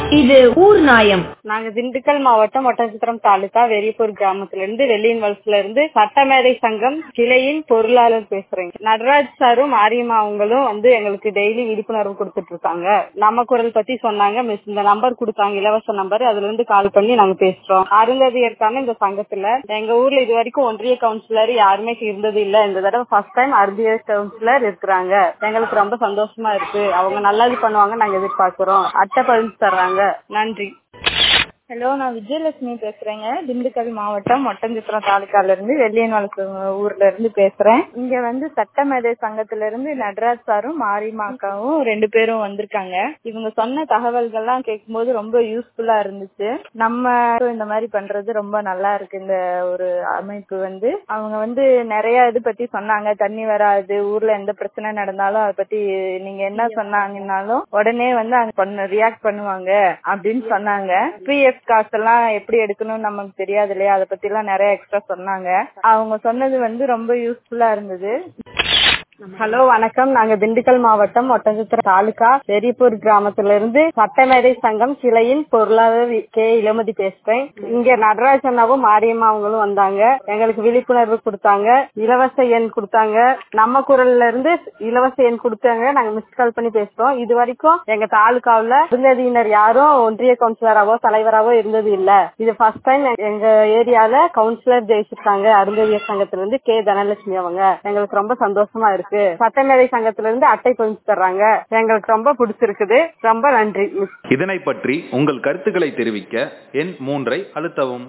இது ஊர் நாயம். நாங்க திண்டுக்கல் மாவட்டம் ஒட்டன்சத்திரம் தாலுகா வெறியப்பூர் கிராமத்துல இருந்து வெள்ளியின் வலசுல இருந்து சட்டமேதை சங்கம் கிளையின் பொருளாளர் பேசுறேன். நடராஜ் சாரும் மாரியம்மா அவங்களும் எங்களுக்கு டெய்லி விழிப்புணர்வு கொடுத்துட்டு இருக்காங்க. நம்ம குரல் பத்தி சொன்னாங்க. மிஸ் இந்த நம்பர் கொடுத்தாங்க, இலவச நம்பர். அதுல இருந்து கால் பண்ணி நாங்க பேசுறோம். அருந்ததியருக்கான இந்த சங்கத்துல எங்க ஊர்ல இது வரைக்கும் ஒன்றிய கவுன்சிலர் யாருமே இருந்தது இல்ல. இந்த தடவை ஃபர்ஸ்ட் டைம் அருந்ததியர் கவுன்சிலர் இருக்கிறாங்க. எங்களுக்கு ரொம்ப சந்தோஷமா இருக்கு. அவங்க நல்லது பண்ணுவாங்க நாங்க எதிர்பார்க்கிறோம். அட்டை பதிஞ்சு தர்றாங்க. நன்றி. ஹலோ, நான் விஜயலட்சுமி பேசுறேங்க. திண்டுக்கல் மாவட்டம் ஒட்டன்சத்திரம் தாலுகால இருந்து வெள்ளியன் வலசு ஊர்ல இருந்து பேசுறேன். இங்க சட்டமேதை சங்கத்துல இருந்து நடராஜ் சாரும் மாரியம்மாக்காவும் 2 பேரும் வந்திருக்காங்க. இவங்க சொன்ன தகவல்கள்லாம் கேட்கும்போது ரொம்ப யூஸ்ஃபுல்லா இருந்துச்சு. நம்ம இந்த மாதிரி பண்றது ரொம்ப நல்லா இருக்கு. இந்த ஒரு அமைப்பு அவங்க நிறைய இது பத்தி சொன்னாங்க. தண்ணி வராது, ஊர்ல எந்த பிரச்சனை நடந்தாலும் அதை பத்தி நீங்க என்ன சொன்னாங்கன்னாலும் உடனே அங்க ரியாக்ட் பண்ணுவாங்க அப்படின்னு சொன்னாங்க. பிஎஃப் காசெல்லாம் எப்படி எடுக்கணும்னு நமக்கு தெரியாது இல்லையா, அதை பத்தி எல்லாம் நிறைய எக்ஸ்ட்ரா சொன்னாங்க. அவங்க சொன்னது ரொம்ப யூஸ்ஃபுல்லா இருந்தது. ஹலோ, வணக்கம். நாங்க திண்டுக்கல் மாவட்டம் ஒட்டன்சத்திரம் தாலுகா வெறியப்பூர் கிராமத்துல இருந்து சட்டமேதை சங்கம் கிளையின் பொருளாளர் கே. இளமதி பேசுறேன். இங்க நடராஜ் அண்ணாவும் மாரியம்மா அவங்களும் வந்தாங்க. எங்களுக்கு விழிப்புணர்வு கொடுத்தாங்க, இலவச எண் கொடுத்தாங்க. நம்ம குரல்ல இருந்து இலவச எண் கொடுத்தாங்க. நாங்க மிஸ் கால் பண்ணி பேசுறோம். இது வரைக்கும் எங்க தாலுகாவுல அருந்ததியினர் யாரும் ஒன்றிய கவுன்சிலராவோ தலைவராவோ இருந்தது இல்ல. இது ஃபர்ஸ்ட் டைம் எங்க ஏரியால கவுன்சிலர் ஜெயிச்சிருக்காங்க. அருந்ததியர் சங்கத்துல இருந்து கே. தனலட்சுமி அவங்க. எங்களுக்கு ரொம்ப சந்தோஷமா இருக்கு. சட்டமேதை சங்கத்துல இருந்து அட்டை பதிஞ்சு தர்றாங்க. எங்களுக்கு ரொம்ப பிடிச்சிருக்குது. ரொம்ப நன்றி. இதனை பற்றி உங்கள் கருத்துக்களை தெரிவிக்க எண் 3 அழுத்தவும்.